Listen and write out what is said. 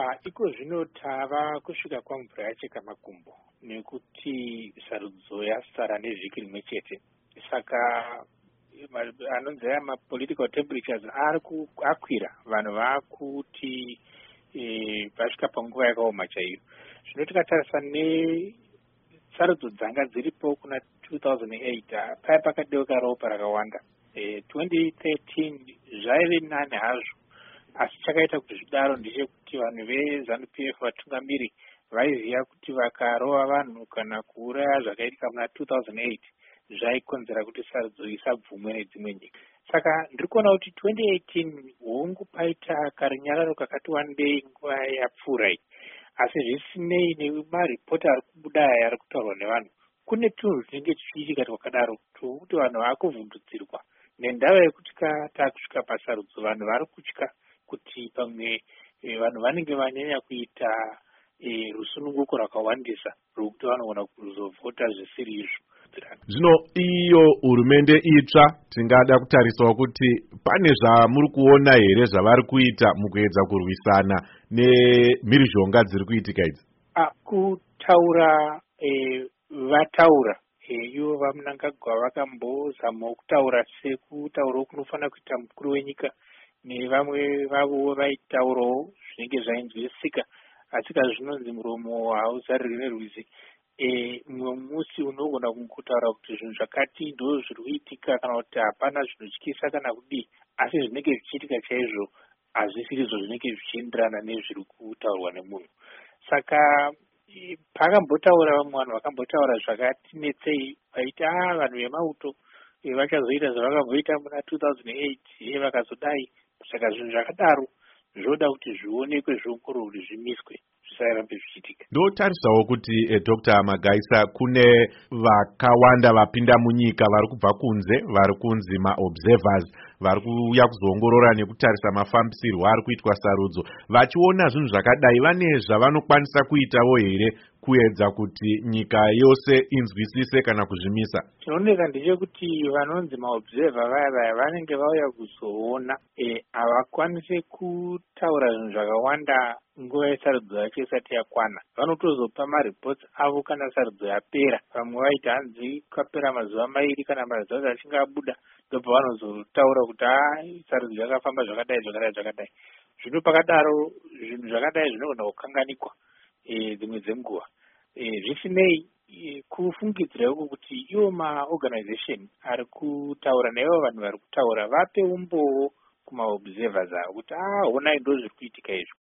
iko zvino tava kusvika kwamvura yacheka makumbo nekuti sarudzo yasara nevhiki rimwe chete. Saka anonzi aya mapolitical temperatures akwira, vanhu vakuti vasvika panguva yakaoma chaiyo. Zvino tikatarisa nesarudzo dzanga dziripo kuna 2008 paya pakadeuka ropa rakawanda. 2013 zvaive nani hazvo, asi chakaita kuti zvidaro ndechekuti vanhu veZANU-PF vatungamiri vaiziva kuti vakarova vanhu kana kuuraya zvakaitika muna 2008 zvaikonzera kuti sarudzo isabvumwe nedzimwe nyika. Saka ndiri kuona kuti 2018 hongu paita karunyararo kakati wandei nguva yapfuura iyi, asi zvisinei nemaripoti ari kubuda aya ari kutaurwa nevanhu, kune tunhu tunenge tuchiitika twakadaro twokuti vanhu vaakuvhundutsirwa nendava yekuti takusvika pasarudzo vanhu vari kutya kuti pamwe vanhu vanenge vanyanya kuita rusununguko rwakawandisa rwokuti vanogona kuzovhota zvisiri izvo. Zvino iyo hurumende itsva tingada kutarisawo kuti pane zvamuri kuona here zvavari kuita mukuedza kurwisana nemhirizhonga dziri kuitika idzi? Kutaura vataura ivo vamunangagwa vakambozamawo kutaura sekutaurawo kunofanira kuita mukuru wenyika, nevamwe vavo vaitaurawo zvinenge zvainzwisika, asi kazvinonzi muromo hauzarirwi nerwizi. Mumwe musi unogona kutaura kuti zvinhu zvakati ndo zviri kuitika kana kuti hapana zvinotyisa kana kudii, asi zvinenge zvichiitika chaizvo hazvisirizvo zvinenge zvichienderana nezviri kutaurwa nemunhu. Saka pakambotaura vamwe vanhu vakambotaura zvakatinetsei vaiti vanhu vemauto vachazoita zvavakamboita muna 2008 vakazodai. Saka zvinhu zvakadaro zvoda kuti zvionekwe, zviongororwe kuti zvimiswe, zvisarambe zvichiitika. Ndotarisawo kuti Dr. Magaisa kune vakawanda vapinda munyika vari kubva kunze, vari kunzi maobservers, vari kuuya kuzoongorora nekutarisa mafambisirwo ari kuitwa sarudzo. Vachiona zvinhu zvakadai, vane zvavanokwanisa kuitawo here kuedza kuti nyika yose inzwisise kana kuzvimisa? Chinooneka ndechekuti vanonzi maobserver vaya vanenge vauya kuzoona, havakwanisi kutaura zvinhu zvakawanda nguva yesarudzo yacho isati yakwana. Vanotozopa maripoti avo kana sarudzo yapera. Vamwe vaiti hanzi kwapera mazuva mairi kana mazuva achinge abuda, ndobva vanozotaura kuti sarudzo yakafamba zvakadai. Zvino pakadaro zvinhu zvakadai zvinogona kukanganikwa dzimwe dzenguva. Zvisinei, kufungidzira uku kuti iwo maorganization ari kutaura naivo vanhu vari kutaura vape umbowo kumaobservers avo kuti honai ndo zviri kuitika izvo.